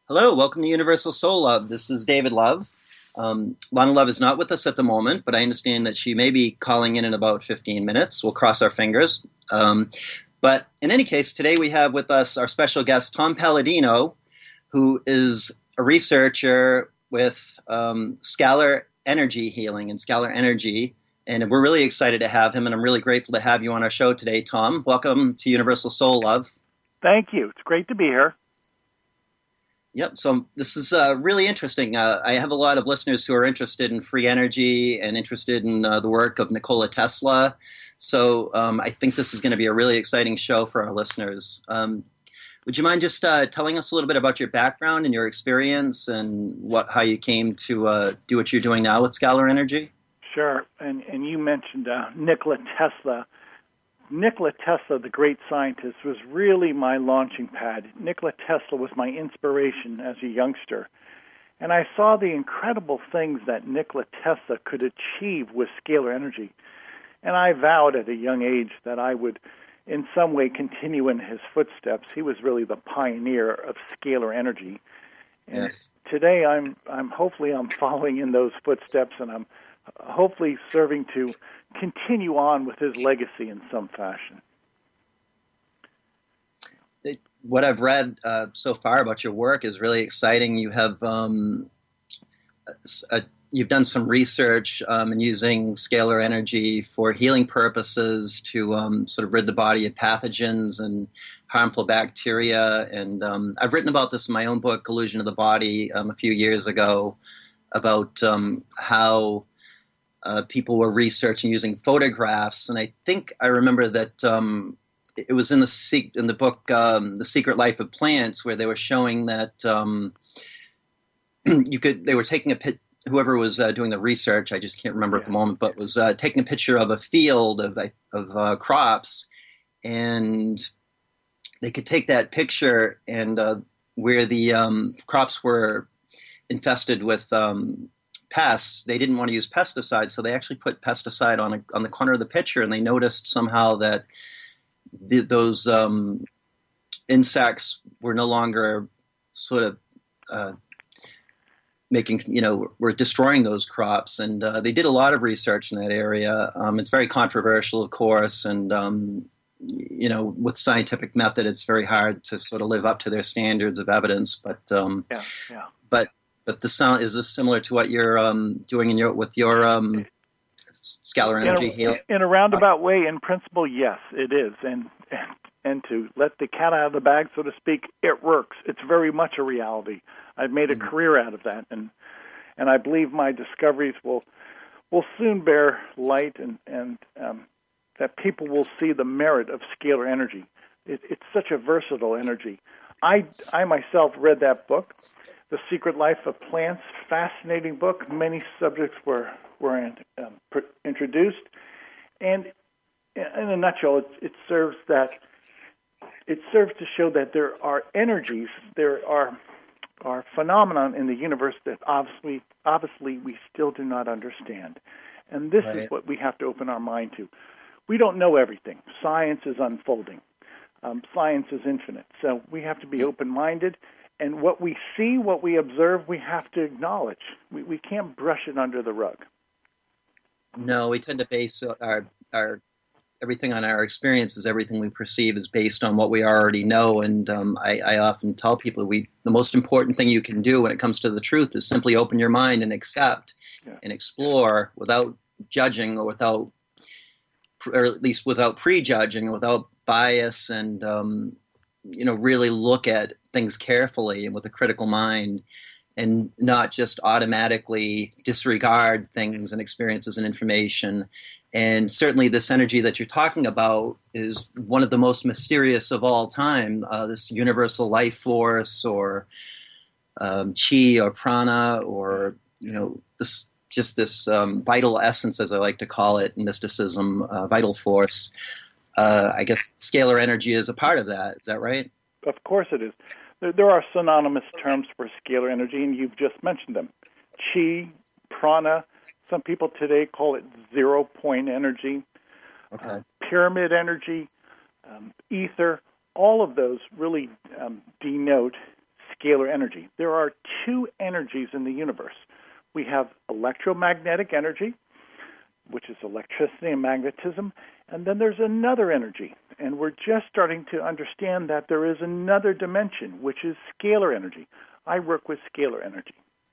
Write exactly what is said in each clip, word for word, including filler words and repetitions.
Hello, welcome to Universal Soul Love. This is David Love. Um, Lana Love is not with us at the moment, but I understand that she may be calling in in about fifteen minutes. We'll cross our fingers. Um, but in any case, today we have with us our special guest, Tom Palladino, who is a researcher with um, Scalar Energy Healing and Scalar Energy. And we're really excited to have him, and I'm really grateful to have you on our show today, Tom. Welcome to Universal Soul Love. Thank you. It's great to be here. Yep. So this is uh, really interesting. Uh, I have a lot of listeners who are interested in free energy and interested in uh, the work of Nikola Tesla. So um, I think this is going to be a really exciting show for our listeners. Um, would you mind just uh, telling us a little bit about your background and your experience and what how you came to uh, do what you're doing now with Scalar Energy? Sure. And and you mentioned uh, Nikola Tesla. Nikola Tesla, the great scientist, was really my launching pad. Nikola Tesla was my inspiration as a youngster. And I saw the incredible things that Nikola Tesla could achieve with scalar energy. And I vowed at a young age that I would in some way continue in his footsteps. He was really the pioneer of scalar energy. And Yes. today I'm I'm hopefully I'm following in those footsteps, and I'm hopefully serving to continue on with his legacy in some fashion. What I've read uh, so far about your work is really exciting. You have um, a, you've done some research um, in using scalar energy for healing purposes to um, sort of rid the body of pathogens and harmful bacteria. And um, I've written about this in my own book, Illusion of the Body, um, a few years ago, about um, how Uh, people were researching using photographs, and I think I remember that um, it was in the se- in the book um, "The Secret Life of Plants," where they were showing that um, you could. They were taking a pit. Whoever was uh, doing the research, I just can't remember Yeah. at the moment, but was uh, taking a picture of a field of of uh, crops, and they could take that picture and uh, where the um, crops were infested with um, pests, they didn't want to use pesticides, so they actually put pesticide on a, on the corner of the picture, and they noticed somehow that the, those um, insects were no longer sort of uh, making, you know, were destroying those crops, and uh, they did a lot of research in that area. Um, it's very controversial, of course, and um, you know, with scientific method, it's very hard to sort of live up to their standards of evidence, but um, Yeah, yeah. but But this sound is this similar to what you're um, doing in your with your um, scalar In energy a, healing? in a roundabout way, in principle, yes, it is. And, and and to let the cat out of the bag, so to speak, it works. It's very much a reality. I've made a Mm-hmm. career out of that, and and I believe my discoveries will will soon bear light, and and um, that people will see the merit of scalar energy. It, it's such a versatile energy. I I myself read that book, The Secret Life of Plants. Fascinating book. Many subjects were were um, pr- introduced, and in a nutshell, it, it serves that it serves to show that there are energies, there are are phenomena in the universe that obviously obviously we still do not understand, and this is Right. what we have to open our mind to. We don't know everything. Science is unfolding. Um, science is infinite, so we have to be open-minded. And what we see, what we observe, we have to acknowledge. We we can't brush it under the rug. No, we tend to base our our everything on our experiences. Everything we perceive is based on what we already know. And um, I, I often tell people we the most important thing you can do when it comes to the truth is simply open your mind and accept Yeah. and explore without judging or without, or at least without prejudging, without bias, and um, you know, really look at things carefully and with a critical mind, and not just automatically disregard things and experiences and information. And certainly, this energy that you're talking about is one of the most mysterious of all time. Uh, this universal life force, or um, chi, or prana, or you know, this just this um, vital essence, as I like to call it, in mysticism, uh, vital force. Uh, I guess scalar energy is a part of that. Is that right? Of course it is. There, there are synonymous terms for scalar energy, and you've just mentioned them. Chi, prana, some people today call it zero-point energy, Okay. uh, pyramid energy, um, ether. All of those really um, denote scalar energy. There are two energies in the universe. We have electromagnetic energy, which is electricity and magnetism, and then there's another energy. And we're just starting to understand that there is another dimension, which is scalar energy. I work with scalar energy.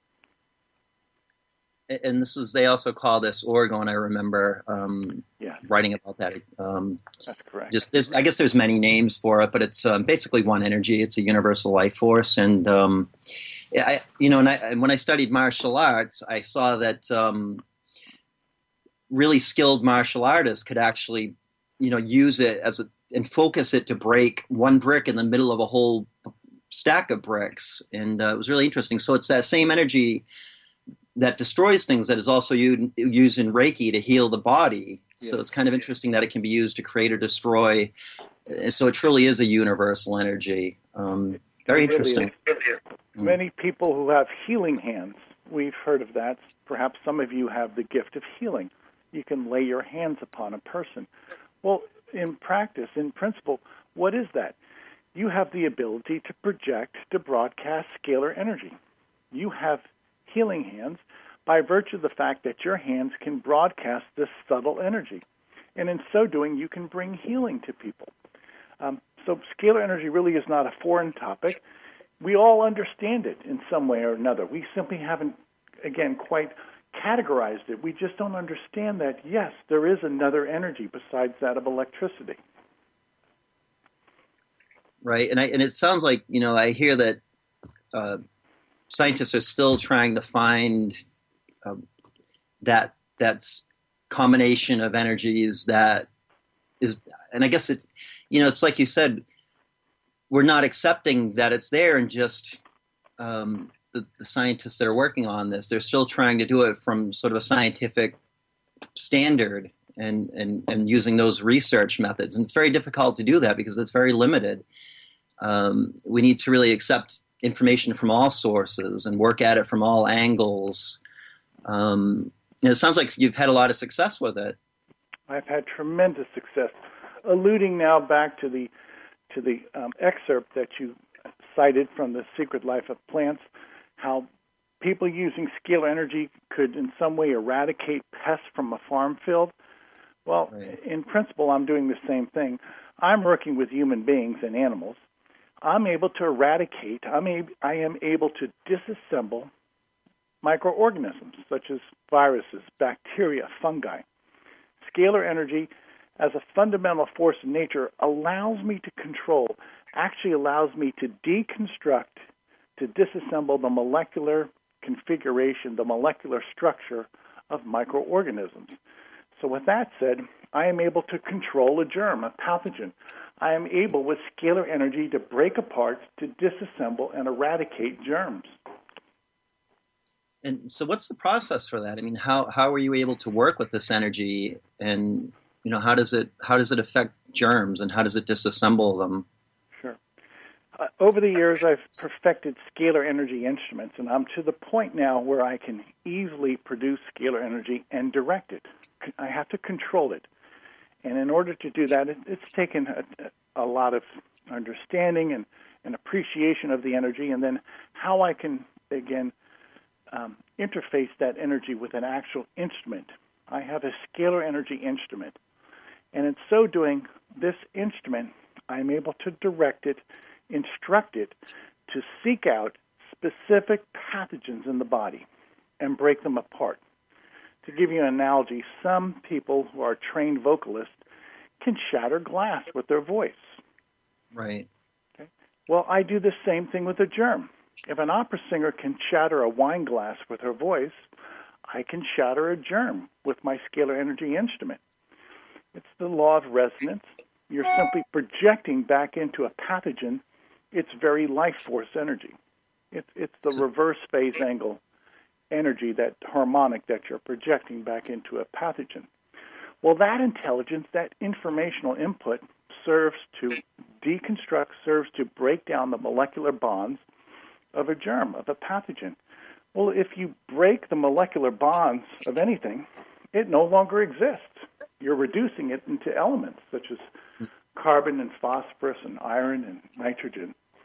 And this is, they also call this orgone. I remember um, yes. writing about that. Um, That's correct. Just, I guess there's many names for it, but it's um, basically one energy. It's a universal life force. And, um, I, you know, and, I, and when I studied martial arts, I saw that um, really skilled martial artists could actually, you know, use it as a, and focus it to break one brick in the middle of a whole stack of bricks. And uh, it was really interesting. So it's that same energy that destroys things that is also used, used in Reiki to heal the body. Yeah. So it's kind of interesting that it can be used to create or destroy. So it truly is a universal energy. Um, very interesting. Really Many people who have healing hands, we've heard of that. Perhaps some of you have the gift of healing. You can lay your hands upon a person. Well, in practice, in principle, what is that? You have the ability to project, to broadcast scalar energy. You have healing hands by virtue of the fact that your hands can broadcast this subtle energy. And in so doing, you can bring healing to people. Um, so scalar energy really is not a foreign topic. We all understand it in some way or another. We simply haven't, again, quite categorized it. We just don't understand that, yes, there is another energy besides that of electricity. Right. And I, and it sounds like, you know, I hear that uh, scientists are still trying to find um, that that's combination of energies that is, and I guess it's, you know, it's like you said, we're not accepting that it's there, and just um, the, the scientists that are working on this, they're still trying to do it from sort of a scientific standard and, and, and using those research methods. And it's very difficult to do that because it's very limited. Um, we need to really accept information from all sources and work at it from all angles. Um, and it sounds like you've had a lot of success with it. I've had tremendous success. Alluding now back to the to the um, excerpt that you cited from The Secret Life of Plants, how people using scalar energy could in some way eradicate pests from a farm field. Well, right. In principle, I'm doing the same thing. I'm working with human beings and animals. I'm able to eradicate, I'm a, I am able to disassemble microorganisms such as viruses, bacteria, fungi. Scalar energy, as a fundamental force in nature, allows me to control, actually allows me to deconstruct, to disassemble the molecular configuration, the molecular structure of microorganisms. So with that said, I am able to control a germ, a pathogen. I am able, with scalar energy, to break apart, to disassemble, and eradicate germs. And so what's the process for that? I mean, how, how are you able to work with this energy, and, you know, how does it, how does it affect germs, and how does it disassemble them? Sure. Uh, over the years, I've perfected scalar energy instruments, and I'm to the point now where I can easily produce scalar energy and direct it. I have to control it. And in order to do that, it, it's taken a, a lot of understanding and, and appreciation of the energy, and then how I can, again, um, interface that energy with an actual instrument. I have a scalar energy instrument. And in so doing, this instrument, I'm able to direct it, instruct it to seek out specific pathogens in the body and break them apart. To give you an analogy, some people who are trained vocalists can shatter glass with their voice. Right. Okay. Well, I do the same thing with a germ. If an opera singer can shatter a wine glass with her voice, I can shatter a germ with my scalar energy instrument. It's the law of resonance. You're simply projecting back into a pathogen its very life force energy. It's, it's the reverse phase angle energy, that harmonic that you're projecting back into a pathogen. Well, that intelligence, that informational input, serves to deconstruct, serves to break down the molecular bonds of a germ, of a pathogen. Well, if you break the molecular bonds of anything, it no longer exists. You're reducing it into elements such as carbon and phosphorus and iron and nitrogen.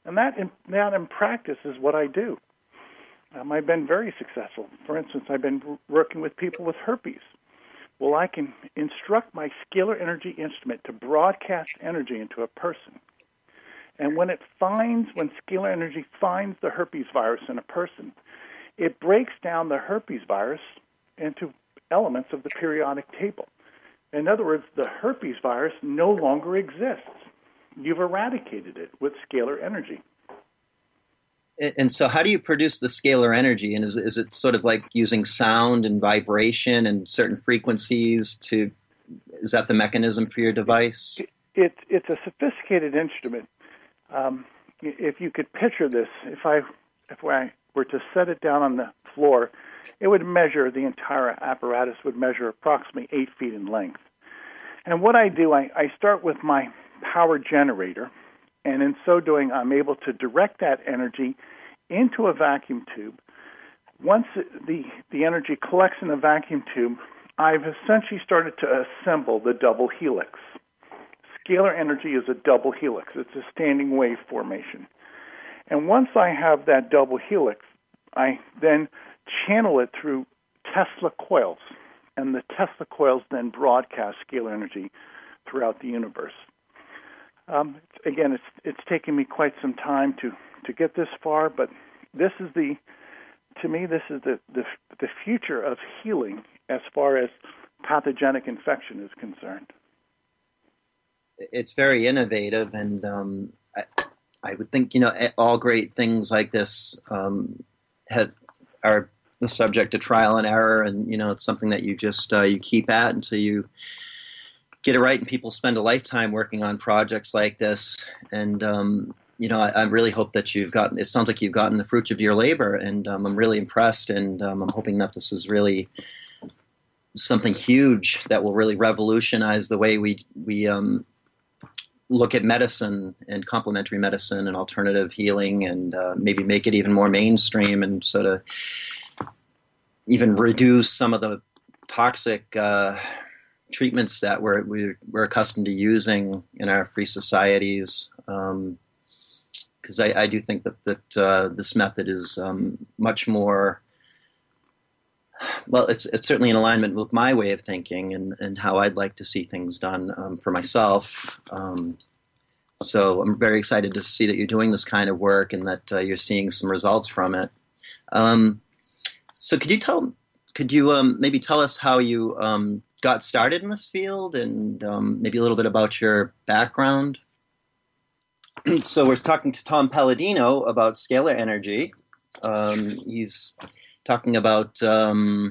And that in, that in practice is what I do. Um, I've been very successful. For instance, I've been working with people with herpes. Well, I can instruct my scalar energy instrument to broadcast energy into a person. And when it finds, when scalar energy finds the herpes virus in a person, it breaks down the herpes virus into elements of the periodic table. In other words, the herpes virus no longer exists. You've eradicated it with scalar energy. And so how do you produce the scalar energy? And is, is it sort of like using sound and vibration and certain frequencies to, is that the mechanism for your device? It, it, it's a sophisticated instrument. Um, if you could picture this, if I, if I were to set it down on the floor, it would measure, the entire apparatus would measure approximately eight feet in length. And what I do, I, I start with my power generator, and in so doing, I'm able to direct that energy into a vacuum tube. Once the, the energy collects in a vacuum tube, I've essentially started to assemble the double helix. Scalar energy is a double helix. It's a standing wave formation. And once I have that double helix, I then channel it through Tesla coils, and the Tesla coils then broadcast scalar energy throughout the universe. Um, again, it's it's taken me quite some time to, to get this far, but this is the, to me, this is the, the the future of healing as far as pathogenic infection is concerned. It's very innovative, and um, I, I would think, you know, all great things like this um, have, are the subject to trial and error, and, you know, it's something that you just uh, you keep at until you get it right, and people spend a lifetime working on projects like this. And um, you know, I, I really hope that you've gotten. It sounds like you've gotten the fruits of your labor, and um, I'm really impressed. And um, I'm hoping that this is really something huge that will really revolutionize the way we we um, look at medicine and complementary medicine and alternative healing, and uh, maybe make it even more mainstream, and sort of even reduce some of the toxic Uh, treatments that we're, we're, we're accustomed to using in our free societies, because um, I, I do think that, that uh, this method is um, much more, well, it's it's certainly in alignment with my way of thinking, and, and how I'd like to see things done um, for myself. Um, so I'm very excited to see that you're doing this kind of work, and that uh, you're seeing some results from it. Um, so could you tell, could you um, maybe tell us how you um, got started in this field, and um, maybe a little bit about your background? So we're talking to Tom Palladino about scalar energy. Um, he's talking about um,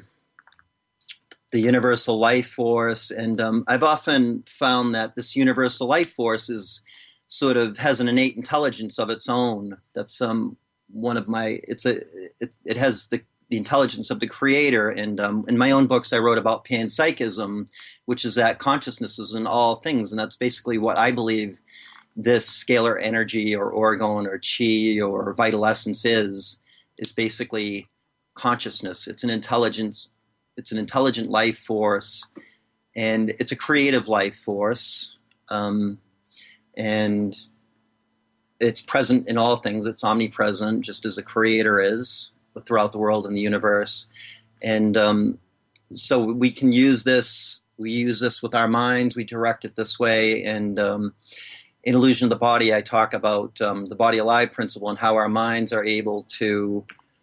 the universal life force, and um, I've often found that this universal life force is sort of has an innate intelligence of its own. That's um, one of my. It's a. It, it has the. the intelligence of the creator. And um, in my own books, I wrote about panpsychism, which is that consciousness is in all things. And that's basically what I believe this scalar energy or orgone or chi or vital essence is, is basically consciousness. It's an intelligence. It's an intelligent life force, and it's a creative life force. Um, and it's present in all things. It's omnipresent, just as the creator is throughout the world and the universe. And um, so we can use this, we use this with our minds, we direct it this way. And um, in Illusion of the Body, I talk about um, the body alive principle, and how our minds are able to,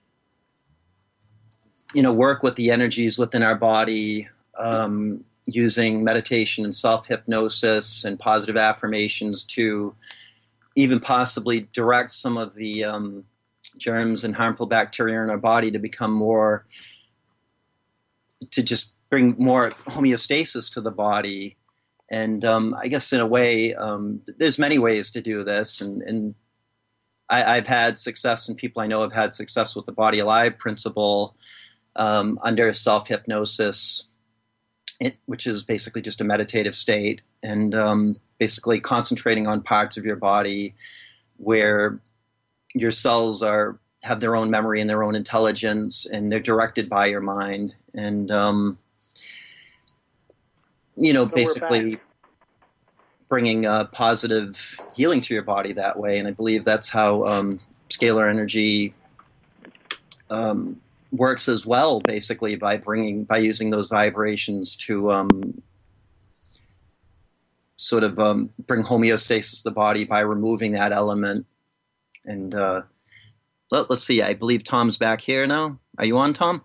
you know, work with the energies within our body, um, using meditation and self-hypnosis and positive affirmations to even possibly direct some of the um, germs and harmful bacteria in our body to become more, to just bring more homeostasis to the body. And um, I guess in a way, um, there's many ways to do this. And, and I, I've had success, and people I know have had success with the body alive principle um, under self-hypnosis, it, which is basically just a meditative state, and um, basically concentrating on parts of your body where your cells are have their own memory and their own intelligence, and they're directed by your mind. And, um, you know, so basically bringing uh, positive healing to your body that way. And I believe that's how um, scalar energy um, works as well, basically by bringing by using those vibrations to um, sort of um, bring homeostasis to the body by removing that element. And uh, let, let's see, I believe Tom's back here now. Are you on, Tom?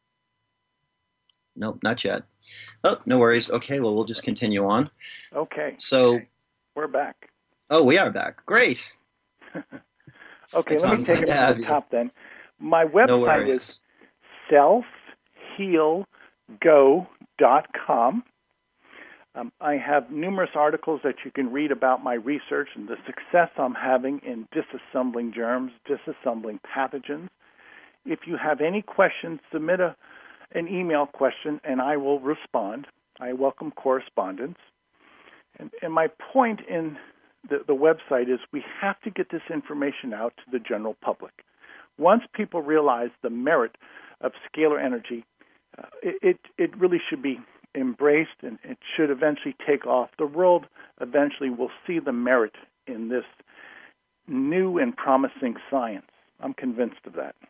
Nope, not yet. Oh, no worries. Okay, well, we'll just continue on. Okay. So, okay. We're back. Oh, we are back. Great. Okay, Hi, let Tom. me take Glad it to have from the you. top then. My No website worries. is self heal go dot com. Um, I have numerous articles that you can read about my research and the success I'm having in disassembling germs, disassembling pathogens. If you have any questions, submit a, an email question, and I will respond. I welcome correspondence. And, and my point in the, the website is we have to get this information out to the general public. Once people realize the merit of scalar energy, uh, it, it, it really should be embraced, and it should eventually take off. The world eventually will see the merit in this new and promising science. I'm convinced of that.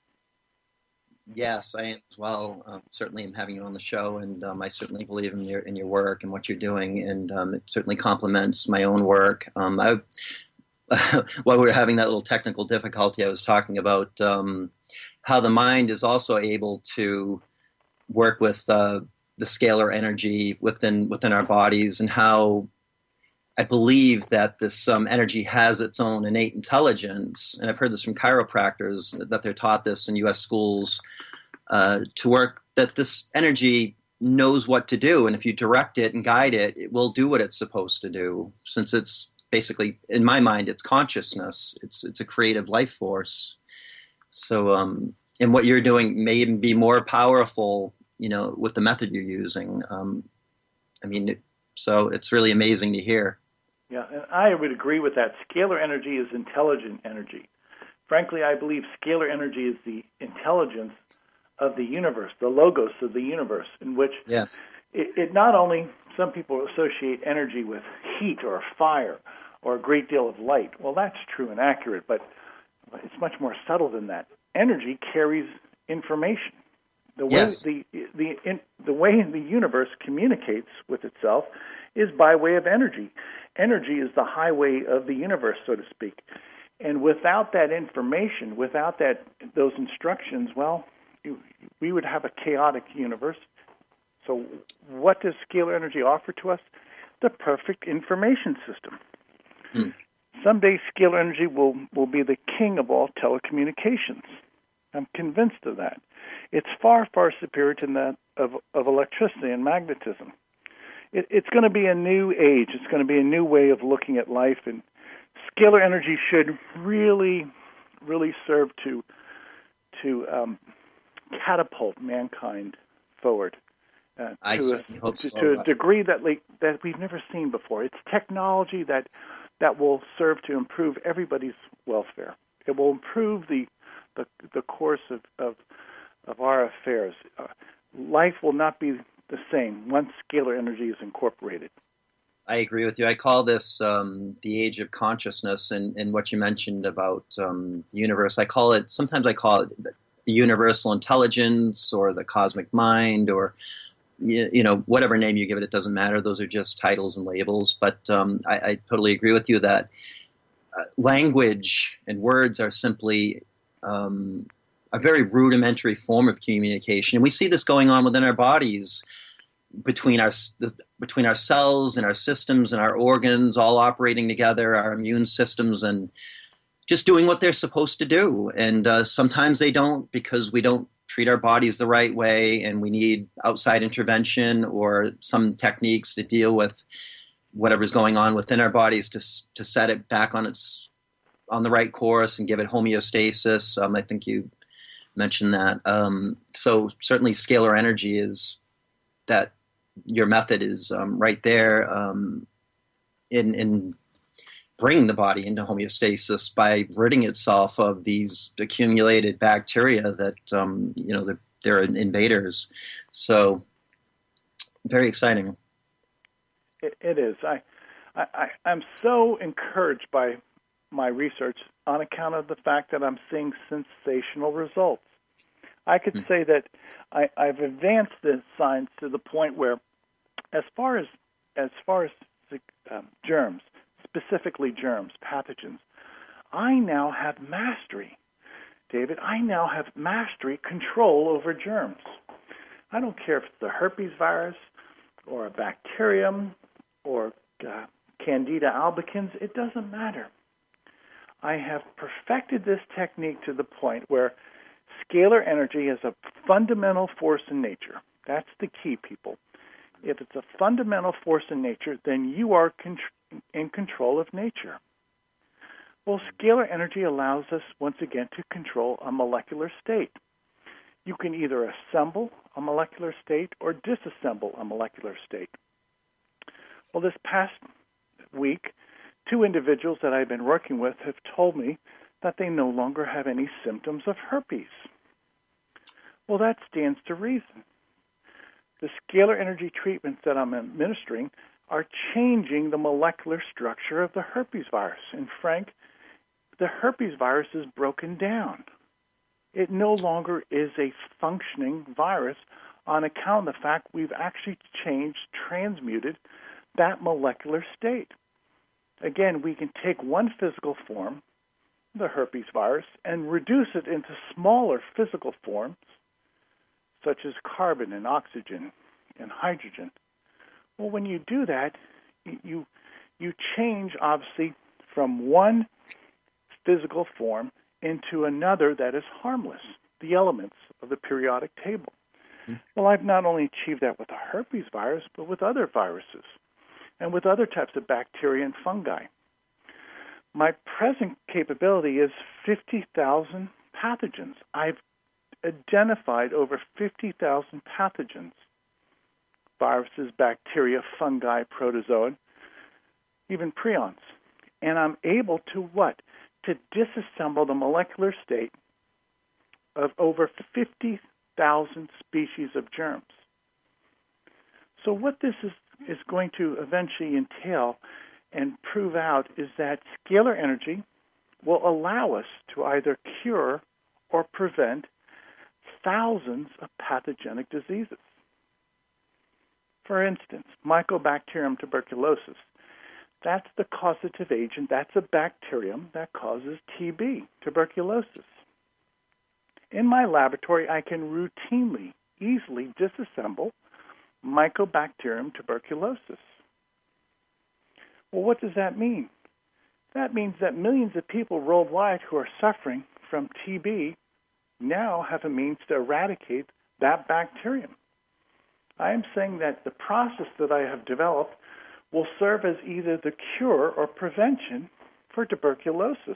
Yes, I am as well. Um, certainly, I'm having you on the show, and um, I certainly believe in your in your work and what you're doing, and um, it certainly complements my own work. Um, I, while we were having that little technical difficulty, I was talking about um, how the mind is also able to work with uh, the scalar energy within within our bodies, and how I believe that this um, energy has its own innate intelligence. And I've heard this from chiropractors, that they're taught this in U S schools uh, to work, that this energy knows what to do. And if you direct it and guide it, it will do what it's supposed to do, since it's basically, in my mind, it's consciousness. It's it's a creative life force. So, um, and what you're doing may even be more powerful, you know, with the method you're using. Um, I mean, it, so it's really amazing to hear. Yeah, and I would agree with that. Scalar energy is intelligent energy. Frankly, I believe scalar energy is the intelligence of the universe, the logos of the universe, in which Yes. it, it not only, some people associate energy with heat or fire or a great deal of light. Well, that's true and accurate, but it's much more subtle than that. Energy carries information. The way Yes. the the in, the way the universe communicates with itself is by way of energy. Energy is the highway of the universe, so to speak. And without that information, without that those instructions, well, you, we would have a chaotic universe. So what does scalar energy offer to us? The perfect information system. Hmm. Someday scalar energy will, will be the king of all telecommunications. I'm convinced of that. It's far, far superior to that of, of electricity and magnetism. It, it's going to be a new age. It's going to be a new way of looking at life, and scalar energy should really, really serve to to um, catapult mankind forward uh, I to, certainly a, hope to, so. to a degree that like, that we've never seen before. It's technology that that will serve to improve everybody's welfare. It will improve the the, the course of, of of our affairs. Uh, life will not be the same once scalar energy is incorporated. I agree with you. I call this um, the age of consciousness, and, and what you mentioned about um, the universe. I call it, sometimes I call it the universal intelligence, or the cosmic mind, or you, you know, whatever name you give it, it doesn't matter. Those are just titles and labels. But um, I, I totally agree with you that uh, language and words are simply um, a very rudimentary form of communication. And we see this going on within our bodies, between our the, between our cells and our systems and our organs, all operating together, our immune systems, and just doing what they're supposed to do. And uh, sometimes they don't, because we don't treat our bodies the right way, and we need outside intervention or some techniques to deal with whatever's going on within our bodies to to set it back on its on the right course and give it homeostasis. Um, I think you mentioned that. Um, so certainly scalar energy is that. Your method is um, right there um, in, in bringing the body into homeostasis by ridding itself of these accumulated bacteria that, um, you know, they're, they're invaders. So very exciting. It, it is. I I, I, I'm so encouraged by my research on account of the fact that I'm seeing sensational results. I could mm. say that I, I've advanced the science to the point where, as far as as far as um, germs, specifically germs, pathogens, I now have mastery, David. I now have mastery, control over germs. I don't care if it's the herpes virus or a bacterium or uh, Candida albicans. It doesn't matter. I have perfected this technique to the point where scalar energy is a fundamental force in nature. That's the key, people. If it's a fundamental force in nature, then you are con- in control of nature. Well, scalar energy allows us, once again, to control a molecular state. You can either assemble a molecular state or disassemble a molecular state. Well, this past week, two individuals that I've been working with have told me that they no longer have any symptoms of herpes. Well, that stands to reason. The scalar energy treatments that I'm administering are changing the molecular structure of the herpes virus. And Frank, the herpes virus is broken down. It no longer is a functioning virus on account of the fact we've actually changed, transmuted that molecular state. Again, we can take one physical form, the herpes virus, and reduce it into smaller physical forms, such as carbon and oxygen and hydrogen. Well, when you do that, you you change, obviously, from one physical form into another that is harmless, the elements of the periodic table. Mm-hmm. Well, I've not only achieved that with the herpes virus, but with other viruses and with other types of bacteria and fungi. My present capability is fifty thousand pathogens. I've identified over fifty thousand pathogens, viruses, bacteria, fungi, protozoa, even prions. And I'm able to what? To disassemble the molecular state of over fifty thousand species of germs. So what this is, is going to eventually entail and prove out is that scalar energy will allow us to either cure or prevent thousands of pathogenic diseases. For instance, Mycobacterium tuberculosis. That's the causative agent. That's a bacterium that causes T B, tuberculosis. In my laboratory, I can routinely, easily disassemble Mycobacterium tuberculosis. Well, what does that mean? That means that millions of people worldwide who are suffering from T B now have a means to eradicate that bacterium. I am saying that the process that I have developed will serve as either the cure or prevention for tuberculosis.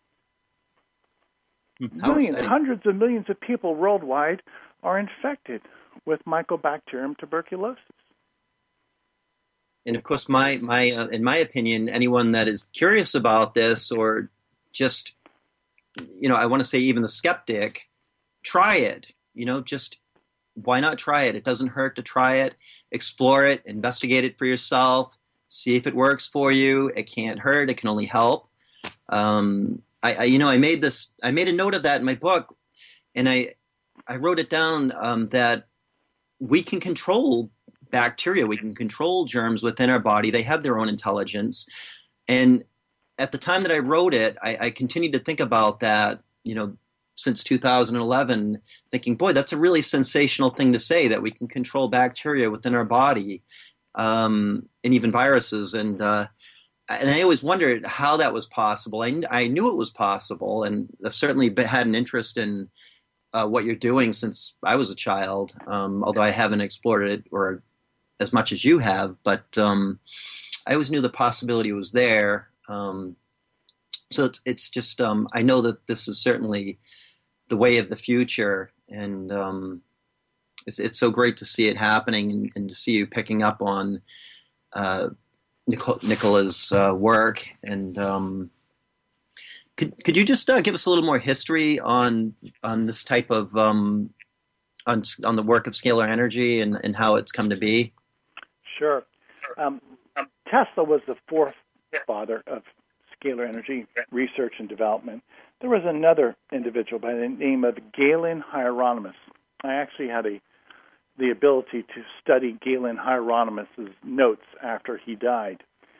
Millions, hundreds of millions of people worldwide are infected with Mycobacterium tuberculosis. And of course, my my uh, in my opinion, anyone that is curious about this, or just, you know, I want to say even the skeptic, try it. You know, just why not try it? It doesn't hurt to try it, explore it, investigate it for yourself, see if it works for you. It can't hurt. It can only help. Um, I, I, you know, I made this. I made a note of that in my book, and I, I wrote it down um, that we can control bacteria. We can control germs within our body. They have their own intelligence. And at the time that I wrote it, I, I continued to think about that. You know, since two thousand eleven, thinking, boy, that's a really sensational thing to say, that we can control bacteria within our body, um, and even viruses. And uh, and I always wondered how that was possible. I, I knew it was possible, and I've certainly been, had an interest in uh, what you're doing since I was a child, um, although I haven't explored it or as much as you have. But um, I always knew the possibility was there. Um, so it's, it's just, um, I know that this is certainly the way of the future, and um, it's, it's so great to see it happening, and, and to see you picking up on uh, Nicol- Nicola's uh, work. And um, could could you just uh, give us a little more history on on this type of um, on on the work of scalar energy and, and how it's come to be? Sure. Um, Tesla was the forefather of scalar energy research and development. There was another individual by the name of Galen Hieronymus. I actually had a the ability to study Galen Hieronymus' notes after he died.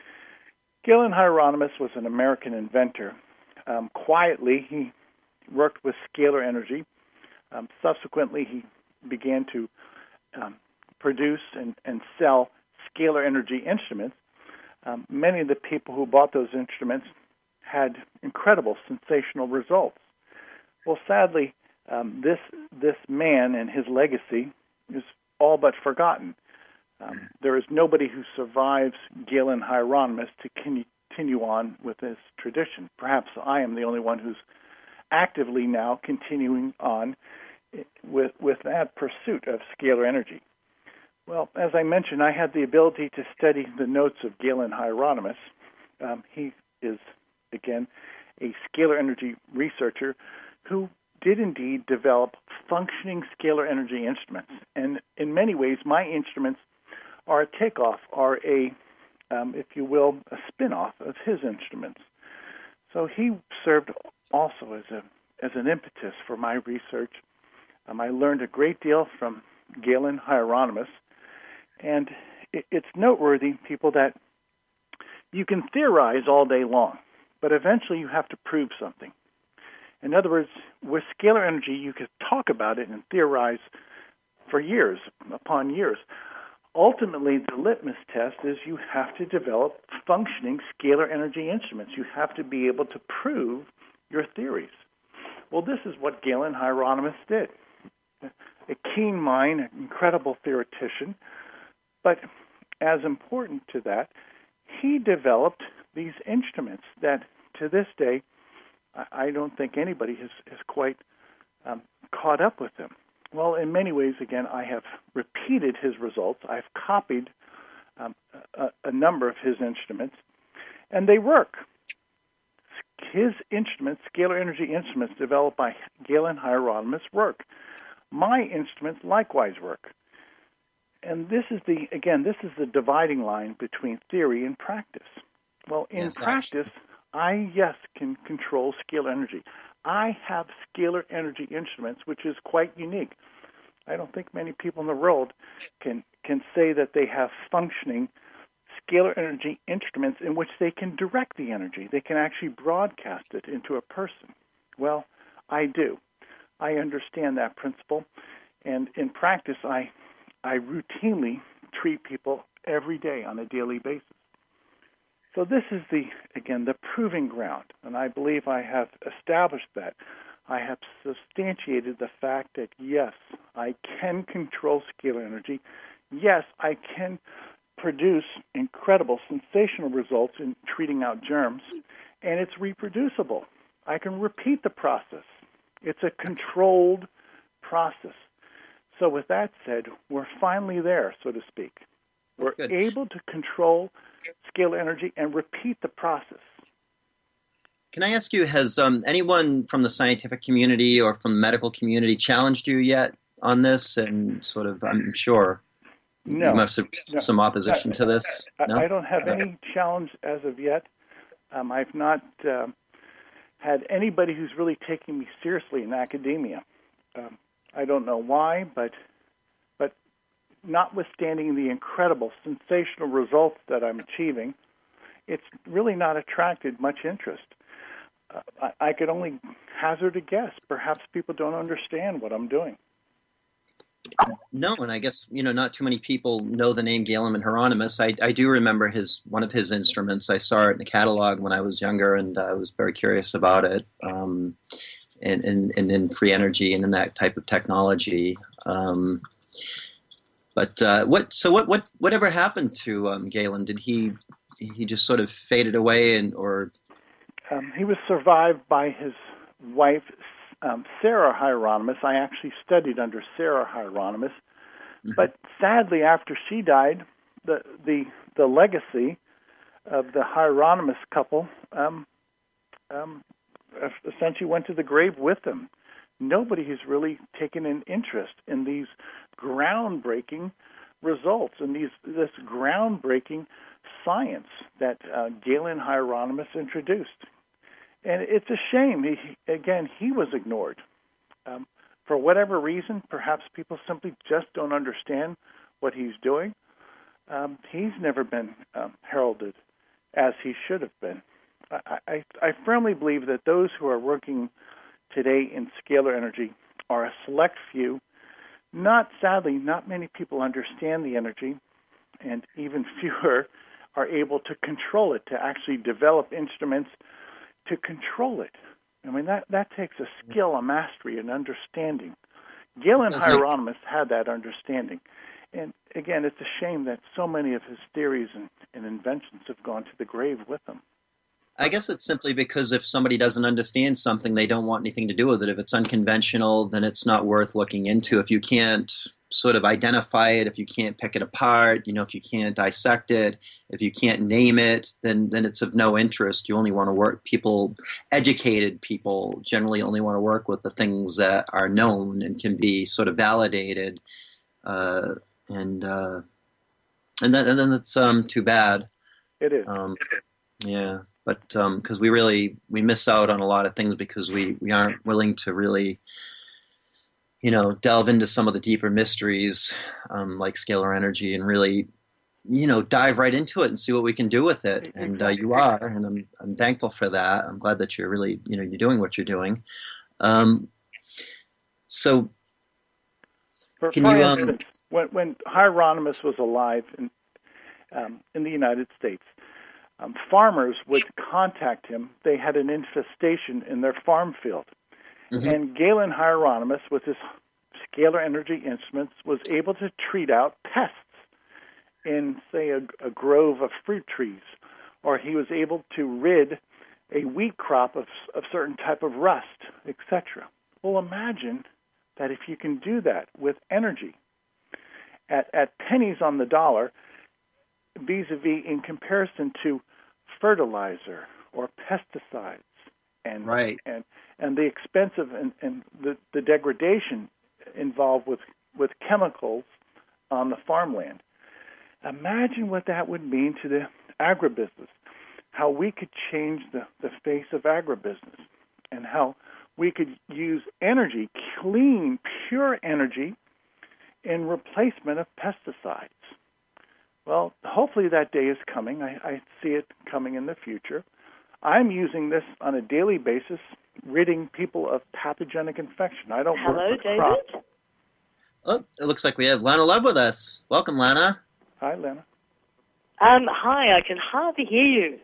Galen Hieronymus was an American inventor. Um, quietly, he worked with scalar energy. Um, subsequently, he began to um, produce and, and sell scalar energy instruments. Um, many of the people who bought those instruments had incredible, sensational results. Well, sadly, um, this this man and his legacy is all but forgotten. Um, there is nobody who survives Galen Hieronymus to continue on with this tradition. Perhaps I am the only one who's actively now continuing on with with that pursuit of scalar energy. Well, as I mentioned, I had the ability to study the notes of Galen Hieronymus. Um, he is, again, a scalar energy researcher who did indeed develop functioning scalar energy instruments. And in many ways, my instruments are a takeoff, are a, um, if you will, a spin-off of his instruments. So he served also as a as an impetus for my research. Um, I learned a great deal from Galen Hieronymus. And it's noteworthy, people, that you can theorize all day long, but eventually you have to prove something. In other words, with scalar energy, you could talk about it and theorize for years upon years. Ultimately, the litmus test is you have to develop functioning scalar energy instruments. You have to be able to prove your theories. Well, this is what Galen Hieronymus did. A keen mind, an incredible theoretician. But as important to that, he developed these instruments that, to this day, I don't think anybody has, has quite um, caught up with them. Well, in many ways, again, I have repeated his results. I've copied um, a, a number of his instruments, and they work. His instruments, scalar energy instruments developed by Galen Hieronymus, work. My instruments likewise work. And this is the, again, this is the dividing line between theory and practice. Well, in yes, practice, I, yes, can control scalar energy. I have scalar energy instruments, which is quite unique. I don't think many people in the world can can say that they have functioning scalar energy instruments in which they can direct the energy. They can actually broadcast it into a person. Well, I do. I understand that principle. And in practice, I I routinely treat people every day on a daily basis. So this is the, again, the proving ground, and I believe I have established that. I have substantiated the fact that, yes, I can control scalar energy. Yes, I can produce incredible, sensational results in treating out germs, and it's reproducible. I can repeat the process. It's a controlled process. So with that said, we're finally there, so to speak. We're Good. able to control scalar energy and repeat the process. Can I ask you, has um, anyone from the scientific community or from the medical community challenged you yet on this? And sort of, I'm sure no, you must have no. some opposition I, to this. I, No? I don't have any challenge as of yet. Um, I've not uh, had anybody who's really taking me seriously in academia. Um, I don't know why, but but notwithstanding the incredible, sensational results that I'm achieving, it's really not attracted much interest. Uh, I, I could only hazard a guess. Perhaps people don't understand what I'm doing. No, and I guess, you know, not too many people know the name Galen Hieronymus. I, I do remember his one of his instruments. I saw it in the catalog when I was younger, and I was very curious about it. Um, And, and, and in free energy and in that type of technology. Um, but uh, what? So what? What? Whatever happened to um, Galen? Did he? He just sort of faded away, and or? Um, he was survived by his wife, um, Sarah Hieronymus. I actually studied under Sarah Hieronymus, mm-hmm. But sadly, after she died, the the the legacy of the Hieronymus couple. Um, um, essentially went to the grave with them. Nobody has really taken an interest in these groundbreaking results and these this groundbreaking science that uh, Galen Hieronymus introduced. And it's a shame. He, again, he was ignored. Um, for whatever reason, perhaps people simply just don't understand what he's doing. Um, he's never been um, heralded as he should have been. I, I, I firmly believe that those who are working today in scalar energy are a select few. Not, sadly, not many people understand the energy, and even fewer are able to control it, to actually develop instruments to control it. I mean, that, that takes a skill, a mastery, an understanding. Galen Hieronymus had that understanding. And again, it's a shame that so many of his theories and, and inventions have gone to the grave with him. I guess it's simply because if somebody doesn't understand something, they don't want anything to do with it. If it's unconventional, then it's not worth looking into. If you can't sort of identify it, if you can't pick it apart, you know, if you can't dissect it, if you can't name it, then then it's of no interest. You only want to work, people, educated people generally only want to work with the things that are known and can be sort of validated. Uh, and uh, and then and then it's um, too bad. It is. Um, yeah. But because um, we really we miss out on a lot of things because we, we aren't willing to really, you know, delve into some of the deeper mysteries um, like scalar energy and really, you know, dive right into it and see what we can do with it. And uh, you are, and I'm I'm thankful for that. I'm glad that you're really, you know, you're doing what you're doing. Um, so, for, can for you? Instance, Um, when when Hieronymus was alive in um, in the United States. Um, farmers would contact him. They had an infestation in their farm field. Mm-hmm. And Galen Hieronymus, with his scalar energy instruments, was able to treat out pests in, say, a, a grove of fruit trees. Or he was able to rid a wheat crop of a certain type of rust, et cetera. Well, imagine that if you can do that with energy at, at pennies on the dollar, vis-a-vis in comparison to fertilizer or pesticides and right. and and the expensive and, and the, the degradation involved with, with chemicals on the farmland. Imagine what that would mean to the agribusiness, how we could change the, the face of agribusiness, and how we could use energy, clean, pure energy, in replacement of pesticides. Well, hopefully that day is coming. I, I see it coming in the future. I'm using this on a daily basis, ridding people of pathogenic infection. I don't Hello, work with David. crops. Oh, it looks like we have Lana Love with us. Welcome, Lana. Hi, Lana. Um, hi, I can hardly hear you.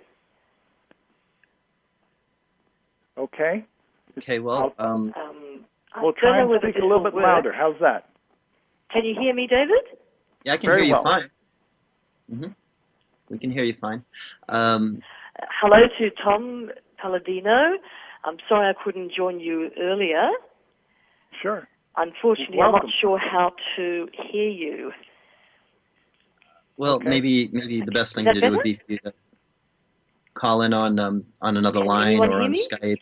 Okay. Okay, well, um, Um, we'll try and speak a little bit work. louder. How's that? Can you hear me, David? Yeah, I can Very hear you well. fine. Mm-hmm. We can hear you fine. Um, uh, hello to Tom Palladino. I'm sorry I couldn't join you earlier. Sure. Unfortunately, Welcome. I'm not sure how to hear you. Well, okay. maybe maybe the best thing to do better? would be for you to call in on um, on another Can line anyone or hear on me? Skype.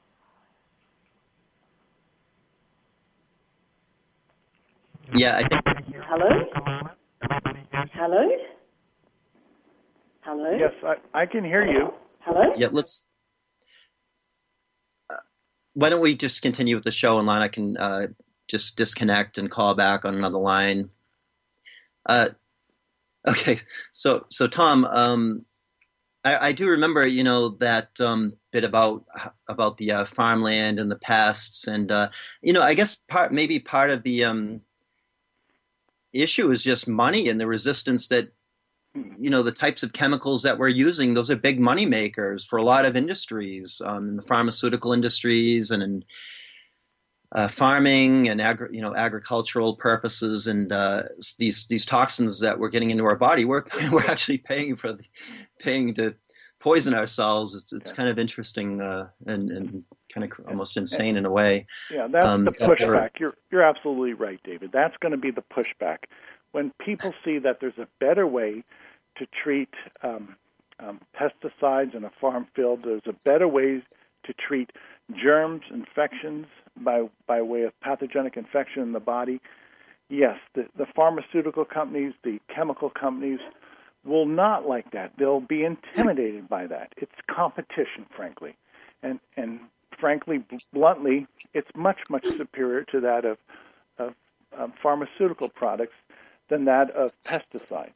Yeah, I think. Hello? Hello? Hello? Yes, I, I can hear you. Hello? Yeah, let's. Uh, why don't we just continue with the show, and Lana can uh, just disconnect and call back on another line. Uh, okay, so so Tom, um, I, I do remember, you know, that um, bit about about the uh, farmland and the pests, and uh, you know, I guess part maybe part of the um, issue is just money and the resistance that, you know, the types of chemicals that we're using. Those are big money makers for a lot of industries, um, in the pharmaceutical industries and in uh, farming and agri- you know agricultural purposes. And uh, these these toxins that we're getting into our body, we're we're actually paying for the, paying to poison ourselves. It's it's yeah. kind of interesting uh, and and kind of almost insane in a way. Yeah, that's um, the pushback. You're you're absolutely right, David. That's going to be the pushback. When people see that there's a better way to treat um, um, pesticides in a farm field, there's a better way to treat germs, infections by by way of pathogenic infection in the body, yes, the, the pharmaceutical companies, the chemical companies will not like that. They'll be intimidated by that. It's competition, frankly. And and frankly, bluntly, it's much, much superior to that of, of um, pharmaceutical products than that of pesticides.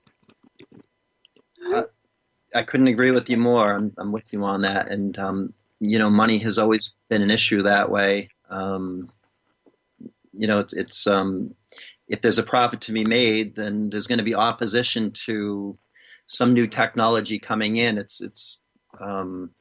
Uh, I couldn't agree with you more. I'm, I'm with you on that. And, um, you know, money has always been an issue that way. Um, you know, it's, it's um, if there's a profit to be made, then there's going to be opposition to some new technology coming in. It's, it's, um,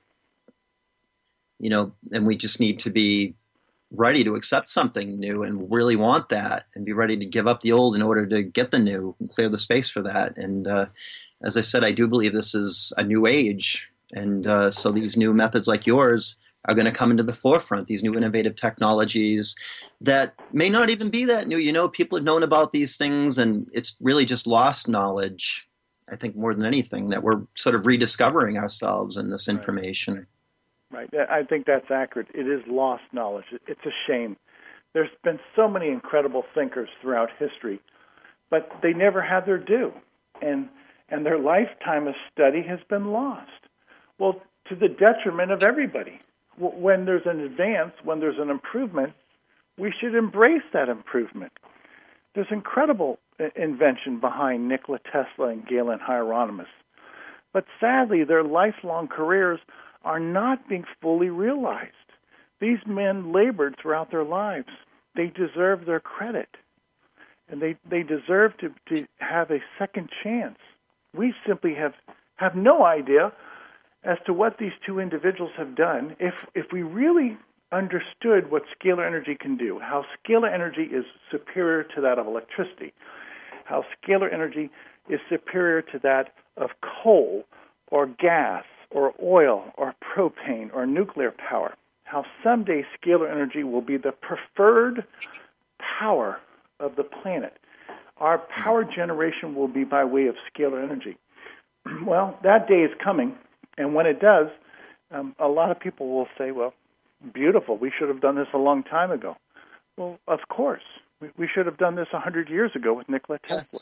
you know, and we just need to be ready to accept something new and really want that and be ready to give up the old in order to get the new and clear the space for that. And uh, as I said, I do believe this is a new age. And uh, so these new methods like yours are going to come into the forefront, these new innovative technologies that may not even be that new. You know, people have known about these things, and it's really just lost knowledge, I think, more than anything, that we're sort of rediscovering ourselves in this information. Right. I think that's accurate. It is lost knowledge. It's a shame. There's been so many incredible thinkers throughout history, but they never had their due, and and their lifetime of study has been lost. Well, to the detriment of everybody. When there's an advance, when there's an improvement, we should embrace that improvement. There's incredible invention behind Nikola Tesla and Galen Hieronymus, but sadly, their lifelong careers are not being fully realized. These men labored throughout their lives. They deserve their credit, and they, they deserve to, to have a second chance. We simply have, have no idea as to what these two individuals have done. If if we really understood what scalar energy can do, how scalar energy is superior to that of electricity, how scalar energy is superior to that of coal or gas or oil or propane or nuclear power, how someday scalar energy will be the preferred power of the planet. Our power generation will be by way of scalar energy. Well, that day is coming, and when it does, um, a lot of people will say, well, beautiful, we should have done this a long time ago. Well, of course. We, we should have done this one hundred years ago with Nikola Tesla. Yes.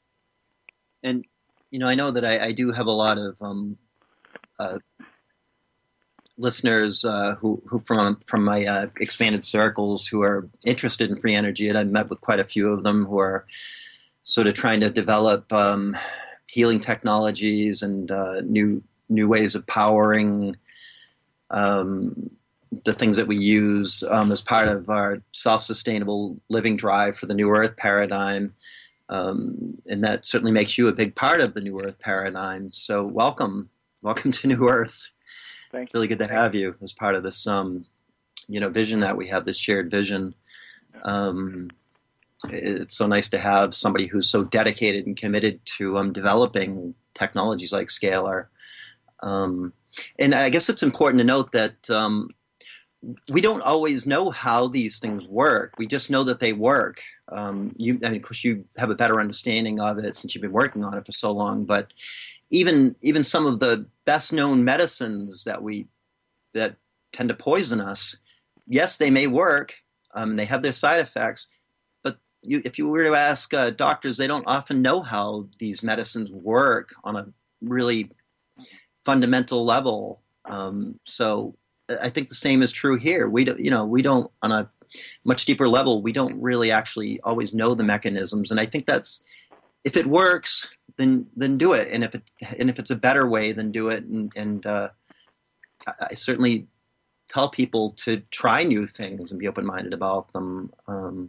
And, you know, I know that I, I do have a lot of um, uh, listeners uh, who, who from from my uh, expanded circles who are interested in free energy, and I've met with quite a few of them who are sort of trying to develop um, healing technologies and uh, new new ways of powering um, the things that we use um, as part of our self-sustainable living drive for the New Earth paradigm. Um, and that certainly makes you a big part of the New Earth paradigm. So welcome. Welcome to New Earth. Thank it's really good to have you as part of this um, you know, vision that we have, this shared vision. Um, it's so nice to have somebody who's so dedicated and committed to um, developing technologies like scalar. Um, and I guess it's important to note that um, we don't always know how these things work. We just know that they work. Um, you, I mean, of course, you have a better understanding of it since you've been working on it for so long. But even even some of the best known medicines that we that tend to poison us, yes, they may work. Um, they have their side effects. But you, if you were to ask uh, doctors, they don't often know how these medicines work on a really fundamental level. Um, so I think the same is true here. We don't, you know, we don't, on a much deeper level, we don't really actually always know the mechanisms. And I think that's, if it works, then then do it. And if it and if it's a better way, then do it. And, and uh, I certainly tell people to try new things and be open-minded about them. Um,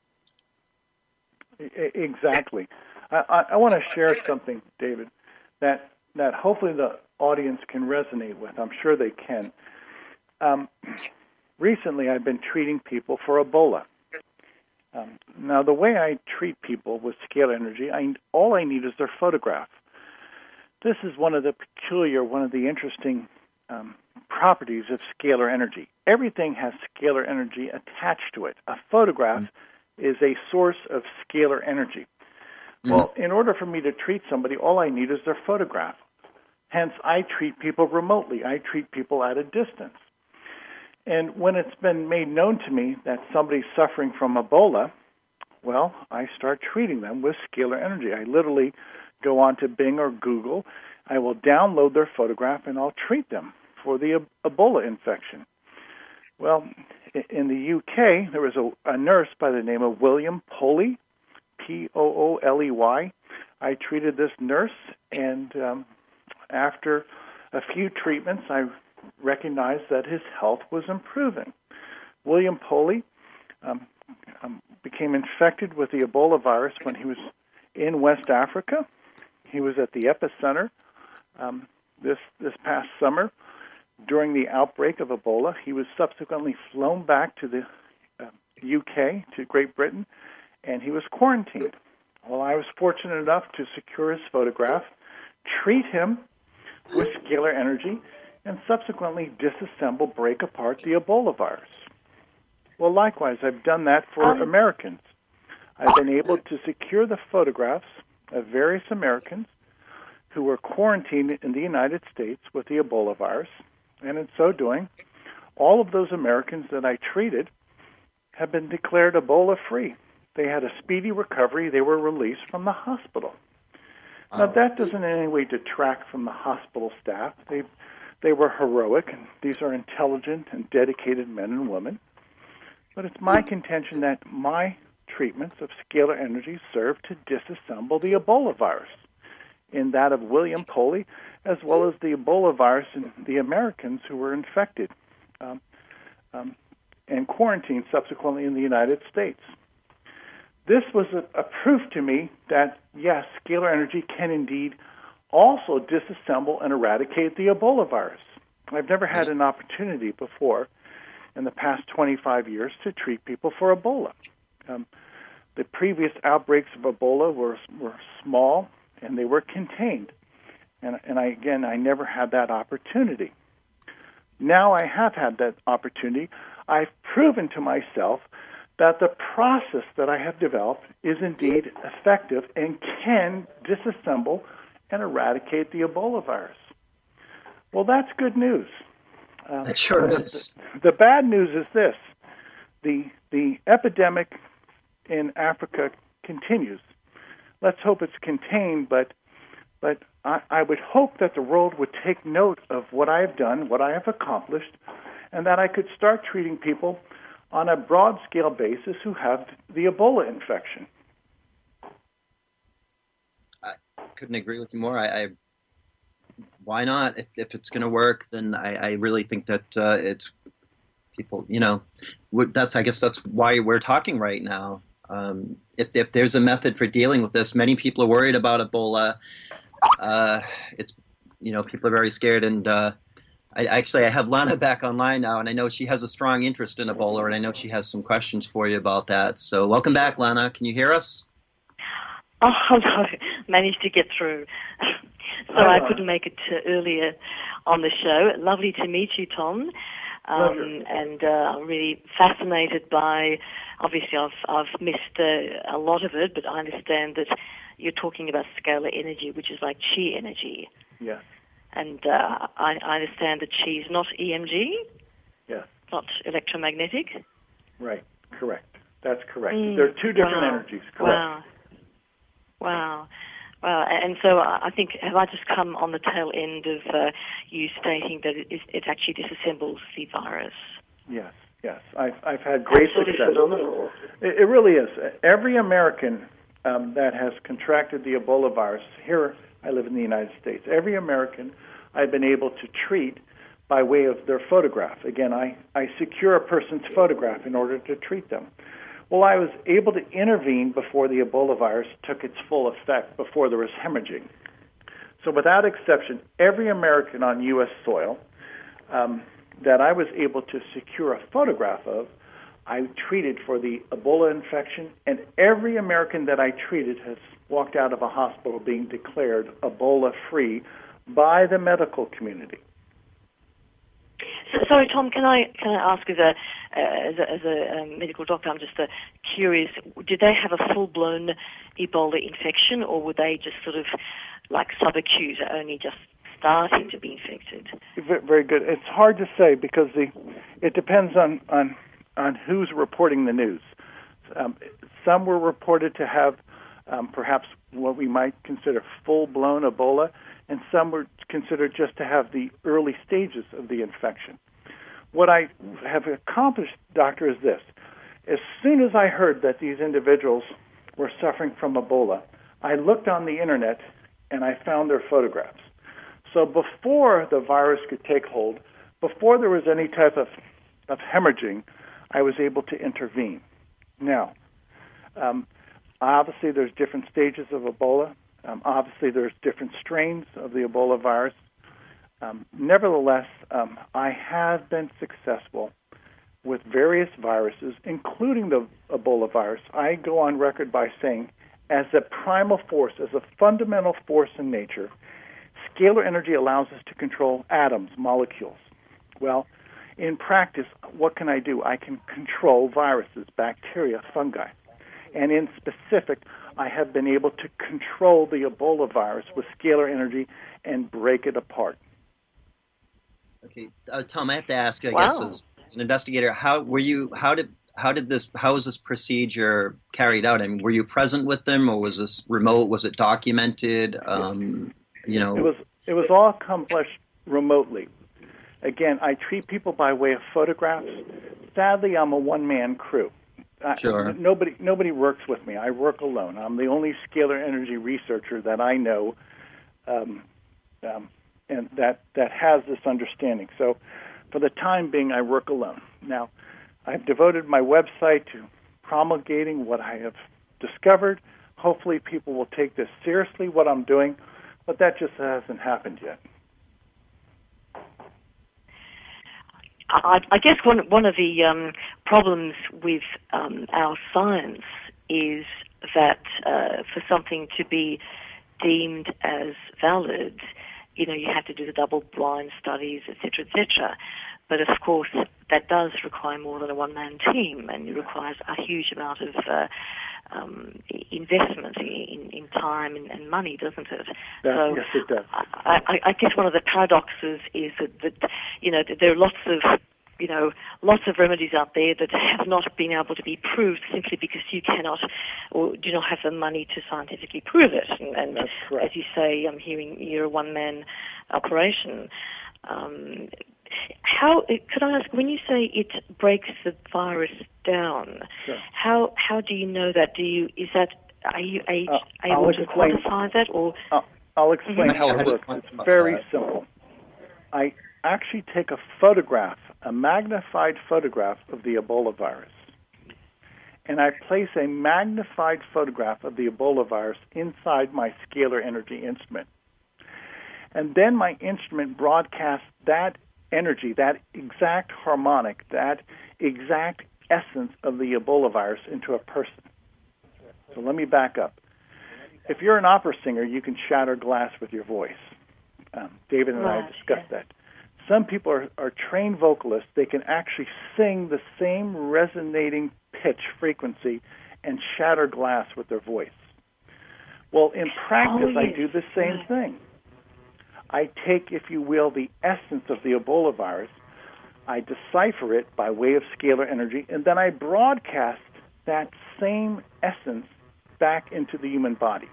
exactly. I, I, I want to share something, David, that that hopefully the audience can resonate with. I'm sure they can. Um, recently, I've been treating people for Ebola. Um, now, the way I treat people with scalar energy, I, all I need is their photograph. This is one of the peculiar, one of the interesting um, properties of scalar energy. Everything has scalar energy attached to it. A photograph mm-hmm. is a source of scalar energy. Mm-hmm. Well, in order for me to treat somebody, all I need is their photograph. Hence, I treat people remotely. I treat people at a distance. And when it's been made known to me that somebody's suffering from Ebola, Well, I start treating them with scalar energy. I literally go on to Bing or Google. I will download their photograph, and I'll treat them for the Ebola infection. Well, in the U K, there was a, a nurse by the name of William Poley, P O O L E Y. I treated this nurse, and um, after a few treatments, I recognized that his health was improving. William Poley um, um, became infected with the Ebola virus when he was in West Africa. He was at the epicenter um, this this past summer. During the outbreak of Ebola, he was subsequently flown back to the uh, U K, to Great Britain, and he was quarantined. Well, I was fortunate enough to secure his photograph, treat him with scalar energy, and subsequently disassemble, break apart the Ebola virus. Well, likewise, I've done that for um, Americans. I've been able to secure the photographs of various Americans who were quarantined in the United States with the Ebola virus, and in so doing, all of those Americans that I treated have been declared Ebola-free. They had a speedy recovery. They were released from the hospital. Oh. Now, that doesn't in any way detract from the hospital staff. They they were heroic, and these are intelligent and dedicated men and women. But it's my contention that my treatments of scalar energy serve to disassemble the Ebola virus, in that of William Poley, as well as the Ebola virus in the Americans who were infected um, um, and quarantined subsequently in the United States. This was a, a proof to me that, yes, scalar energy can indeed also disassemble and eradicate the Ebola virus. I've never had an opportunity before in the past twenty-five years to treat people for Ebola. Um, the previous outbreaks of Ebola were, were small, and they were contained. And, and I, again, I never had that opportunity. Now I have had that opportunity. I've proven to myself that the process that I have developed is indeed effective and can disassemble and eradicate the Ebola virus. Well, that's good news. Uh, it sure is. The, the bad news is this. The, the epidemic in Africa continues. Let's hope it's contained, but but I, I would hope that the world would take note of what I have done, what I have accomplished, and that I could start treating people on a broad-scale basis who have the Ebola infection. I couldn't agree with you more. I, I why not? If, if it's going to work, then I, I really think that uh, it's people. You know, that's I guess that's why we're talking right now. Um, if, if there's a method for dealing with this, many people are worried about Ebola. Uh, it's, you know, people are very scared. And uh, I actually I have Lana back online now, and I know she has a strong interest in Ebola, and I know she has some questions for you about that. So welcome back, Lana. Can you hear us? Oh, no, managed to get through. So I couldn't make it to earlier on the show. Lovely to meet you, Tom. Um, and uh, I'm really fascinated by, obviously I've, I've missed uh, a lot of it, but I understand that you're talking about scalar energy, which is like chi energy. Yes. And uh, I, I understand that chi is not E M G? Yes. Not electromagnetic? Right, correct. That's correct. Mm, there are two different wow. energies, correct. Wow. Wow. Well, and so I think, have I just come on the tail end of uh, you stating that it, it actually disassembles the virus? Yes, yes. I've, I've had great Absolutely success. Phenomenal. It, it really is. Every American um, that has contracted the Ebola virus, here I live in the United States, every American I've been able to treat by way of their photograph. Again, I, I secure a person's photograph in order to treat them. Well, I was able to intervene before the Ebola virus took its full effect, before there was hemorrhaging. So without exception, every American on U S soil um, that I was able to secure a photograph of, I treated for the Ebola infection, and every American that I treated has walked out of a hospital being declared Ebola-free by the medical community. So, sorry, Tom, can I can I ask as a uh, as a, as a um, medical doctor, I'm just uh, curious, did they have a full-blown Ebola infection, or were they just sort of like subacute, only just starting to be infected? Very good. It's hard to say because the it depends on, on, on who's reporting the news. Um, some were reported to have um, perhaps what we might consider full-blown Ebola, and some were considered just to have the early stages of the infection. What I have accomplished, Doctor, is this. As soon as I heard that these individuals were suffering from Ebola, I looked on the Internet and I found their photographs. So before the virus could take hold, before there was any type of, of hemorrhaging, I was able to intervene. Now, um, obviously there's different stages of Ebola. Um, obviously there's different strains of the Ebola virus. Um, nevertheless, um, I have been successful with various viruses, including the Ebola virus. I go on record by saying, as a primal force, as a fundamental force in nature, scalar energy allows us to control atoms, molecules. Well, in practice, what can I do? I can control viruses, bacteria, fungi. And in specific, I have been able to control the Ebola virus with scalar energy and break it apart. Okay, uh, Tom, I have to ask you, I Wow. guess, as, as an investigator, how were you? How did how did this? How was this procedure carried out? I mean, were you present with them, or was this remote? Was it documented? Um, you know, it was it was all accomplished remotely. Again, I treat people by way of photographs. Sadly, I'm a one-man crew. Sure. I, nobody nobody works with me. I work alone. I'm the only scalar energy researcher that I know. Um, um, and that, that has this understanding. So for the time being, I work alone. Now, I've devoted my website to promulgating what I have discovered. Hopefully people will take this seriously, what I'm doing, but that just hasn't happened yet. I, I guess one, one of the um, problems with um, our science is that uh, for something to be deemed as valid, you know, you have to do the double-blind studies, et cetera, et cetera. But, of course, that does require more than a one-man team, and it requires a huge amount of uh, um, investment in, in time and, and money, doesn't it? That, so yes, it does. I, I, I guess one of the paradoxes is that, that, you know, that there are lots of you know, lots of remedies out there that have not been able to be proved simply because you cannot or do not have the money to scientifically prove it. And, and as you say, I'm hearing you're a one-man operation. Um, how could I ask? When you say it breaks the virus down, sure. how how do you know that? Do you is that are you able, uh, able to quantify that or? I'll, I'll explain mm-hmm. how it works. It's very simple. I actually take a photograph, a magnified photograph of the Ebola virus, and I place a magnified photograph of the Ebola virus inside my scalar energy instrument. And then my instrument broadcasts that energy, that exact harmonic, that exact essence of the Ebola virus into a person. So let me back up. If you're an opera singer, you can shatter glass with your voice. Um, David and right. I discussed that. Some people are, are trained vocalists. They can actually sing the same resonating pitch frequency and shatter glass with their voice. Well, in practice, oh, yes. I do the same thing. I take, if you will, the essence of the Ebola virus, I decipher it by way of scalar energy, and then I broadcast that same essence back into the human body.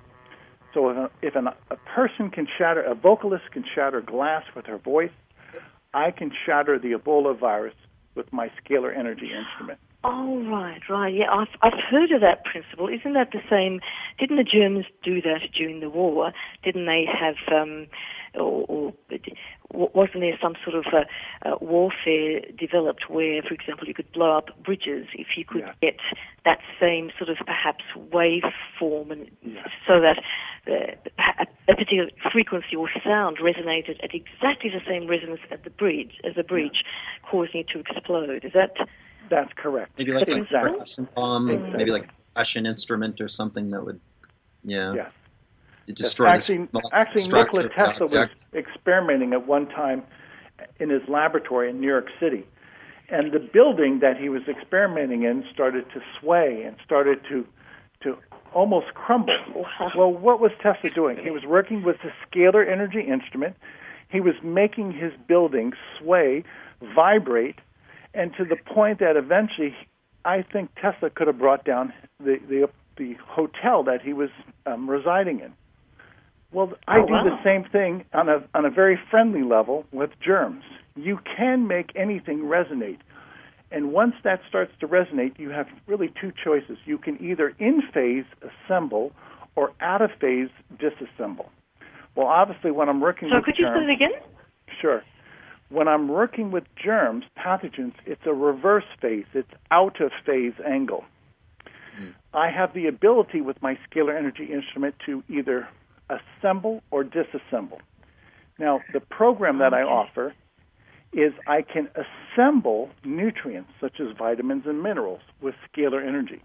So if, a, if an, a person can shatter, a vocalist can shatter glass with her voice, I can shatter the Ebola virus with my scalar energy instrument. Oh, right, right. Yeah, I've, I've heard of that principle. Isn't that the same? Didn't the Germans do that during the war? Didn't they have, um, or, or wasn't there some sort of uh, uh, warfare developed where, for example, you could blow up bridges if you could yeah. get that same sort of perhaps waveform, and yeah. so that uh, a particular frequency or sound resonated at exactly the same resonance as the bridge, as the bridge, yeah. causing it to explode. Is that? That's correct. Maybe like a exactly. percussion bomb, exactly. maybe like a percussion instrument or something that would, yeah, yes. destroy yes. Actually, the actually Nikola Tesla was experimenting at one time in his laboratory in New York City, and the building that he was experimenting in started to sway and started to to almost crumble. Well, what was Tesla doing? He was working with a scalar energy instrument. He was making his building sway, vibrate, and to the point that eventually I think Tesla could have brought down the the, the hotel that he was um, residing in. Well, I oh, do wow. the same thing on a on a very friendly level with germs. You can make anything resonate. And once that starts to resonate, you have really two choices. You can either in phase assemble or out of phase disassemble. Well, obviously, when I'm working so with could you germs, say it again? Sure. When I'm working with germs, pathogens, it's a reverse phase. It's out of phase angle. Mm. I have the ability with my scalar energy instrument to either assemble or disassemble. Now, the program that okay. I offer is I can assemble nutrients such as vitamins and minerals with scalar energy.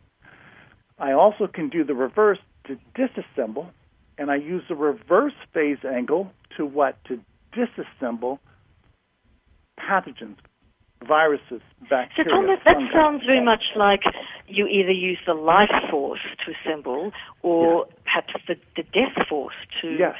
I also can do the reverse to disassemble, and I use the reverse phase angle to what? To disassemble pathogens, viruses, bacteria, So, Tom, that, that fungi. sounds very much like you either use the life force to assemble or yes. perhaps the, the death force to, yes.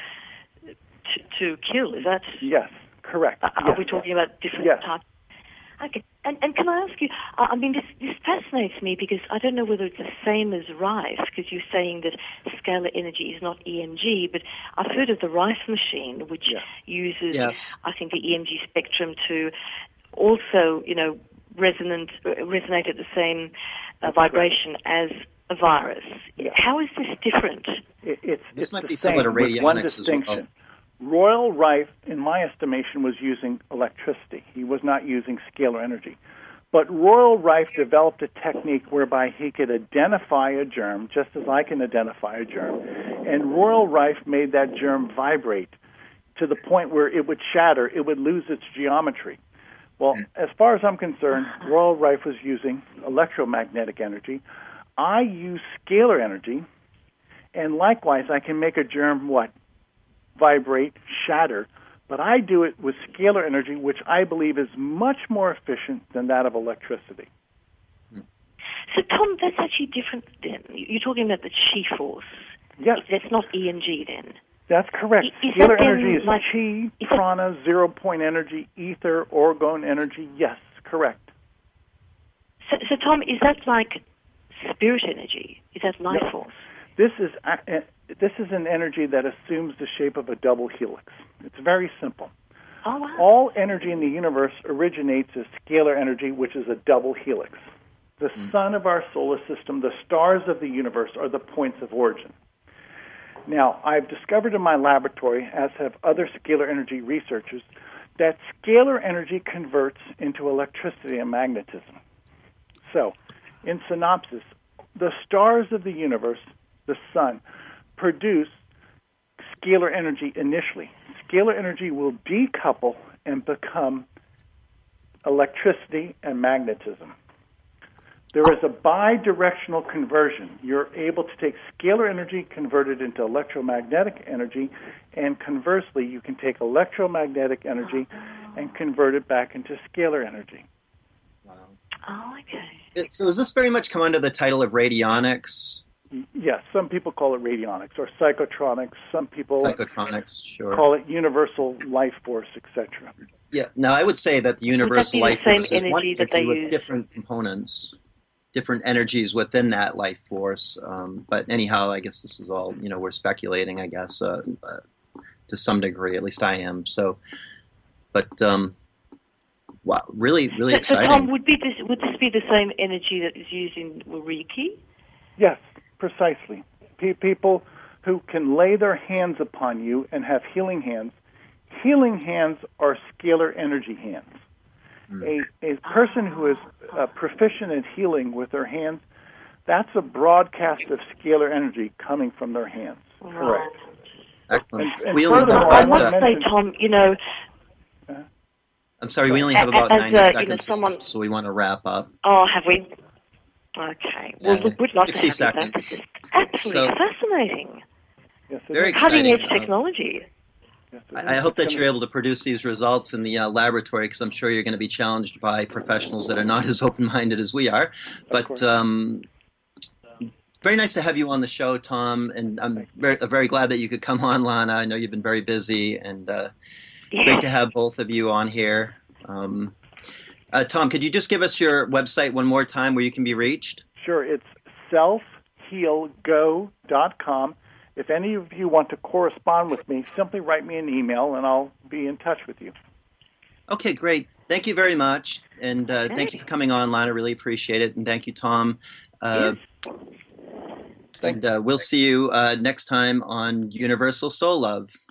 to to kill. Is that... Yes. Correct. Uh, yes. Are we talking about different yes. types? Okay. And, and can I ask you, uh, I mean, this, this fascinates me because I don't know whether it's the same as Rife, because you're saying that scalar energy is not E M G, but I've heard of the Rife machine, which yes. uses, yes. I think, the E M G spectrum to also, you know, resonant, resonate at the same uh, vibration as a virus. Yes. How is this different? It, it's, this it's might the be same, similar to with one radionics distinction. as well. Royal Rife, in my estimation, was using electricity. He was not using scalar energy. But Royal Rife developed a technique whereby he could identify a germ, just as I can identify a germ, and Royal Rife made that germ vibrate to the point where it would shatter, it would lose its geometry. Well, as far as I'm concerned, Royal Rife was using electromagnetic energy. I use scalar energy, and likewise, I can make a germ, what? Vibrate, shatter, but I do it with scalar energy, which I believe is much more efficient than that of electricity. So, Tom, that's actually different then. You're talking about the chi force. Yes. That's not E M G then. That's correct. Is Scalar that energy is like, chi, is prana, zero-point energy, ether, orgone energy. Yes, correct. So, so, Tom, is that like spirit energy? Is that life No. force? This is uh, this is an energy that assumes the shape of a double helix. It's very simple. Oh, wow. All energy in the universe originates as scalar energy, which is a double helix. The mm. sun of our solar system, the stars of the universe, are the points of origin. Now, I've discovered in my laboratory, as have other scalar energy researchers, that scalar energy converts into electricity and magnetism. So, in synopsis, the stars of the universe, the sun, produce scalar energy initially. Scalar energy will decouple and become electricity and magnetism. There is a bidirectional conversion. You're able to take scalar energy, convert it into electromagnetic energy, and conversely, you can take electromagnetic energy and convert it back into scalar energy. Wow. Oh, okay. It, so does this very much come under the title of radionics? Yes, some people call it radionics or psychotronics. Some people psychotronics, sure. call it universal life force, et cetera. Yeah. Now, I would say that the universal would that be life the same force is one energy that they energy with use? different components, different energies within that life force. Um, but anyhow, I guess this is all, you know, we're speculating, I guess, uh, uh, to some degree. At least I am. So, but um, wow, really, really so, exciting. So, Tom, would, be this, would this be the same energy that is used in Reiki? Yes, precisely. P- people who can lay their hands upon you and have healing hands, healing hands are scalar energy hands. Mm. A, a person who is uh, proficient in healing with their hands, that's a broadcast of scalar energy coming from their hands. Right. Correct. Excellent. And, and we only have I about, must uh, say, Tom, you know... Uh, I'm sorry, we only have about as, ninety uh, seconds you know, someone, left, so we want to wrap up. Oh, have we? Okay. Well, Uh, we'd love sixty to have you back. seconds. This is absolutely So, fascinating. yes, it very is. exciting. Cutting-edge Uh, technology. Yes, it I, I is. hope that It's you're able to produce these results in the uh, laboratory, because I'm sure you're going to be challenged by professionals that are not as open-minded as we are. But um, very nice to have you on the show, Tom, and I'm very, very glad that you could come on, Lana. I know you've been very busy, and uh, Yeah. great to have both of you on here. Um, Uh, Tom, could you just give us your website one more time where you can be reached? Sure, it's self heal go dot com. If any of you want to correspond with me, simply write me an email and I'll be in touch with you. Okay, great. Thank you very much. And uh, Okay. thank you for coming on, Lon. I really appreciate it. And thank you, Tom. Uh, Yes. and uh, we'll see you uh, next time on Universal Soul Love.